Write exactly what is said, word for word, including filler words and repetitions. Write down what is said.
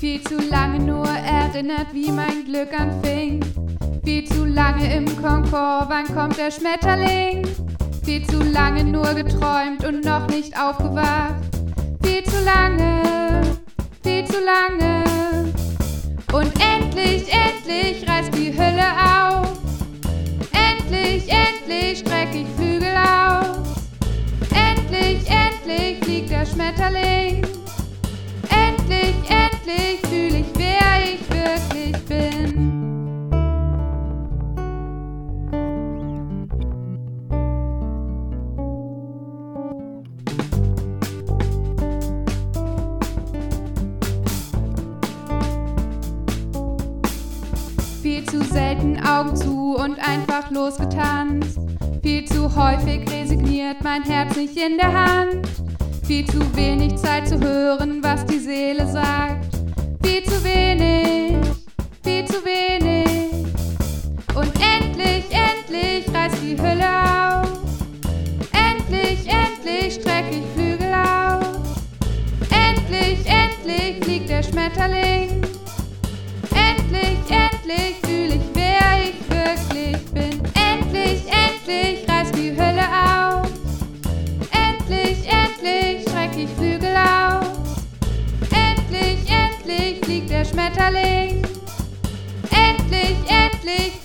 Viel zu lange nur erinnert, wie mein Glück anfing. Viel zu lange im Konkord, wann kommt der Schmetterling? Viel zu lange nur geträumt und noch nicht aufgewacht. Viel zu lange, viel zu lange. Und endlich, endlich reißt die Hölle auf. Endlich, endlich streck ich Flügel aus. Endlich, endlich fliegt der Schmetterling. Endlich, endlich fühl ich, wer ich wirklich bin. Viel zu selten Augen zu und einfach losgetanzt. Viel zu häufig resigniert, mein Herz nicht in der Hand. Viel zu wenig Zeit zu hören, was die Seele sagt. Viel zu wenig, viel zu wenig. Und endlich, endlich reißt die Hölle auf. Endlich, endlich streck ich Flügel aus. Endlich, endlich fliegt der Schmetterling. Endlich, endlich fühl ich, wer ich wirklich bin. Endlich, endlich reißt die Hölle auf. Endlich, endlich streck ich Flügel aus. Endlich, endlich fliegt der Schmetterling. Endlich, endlich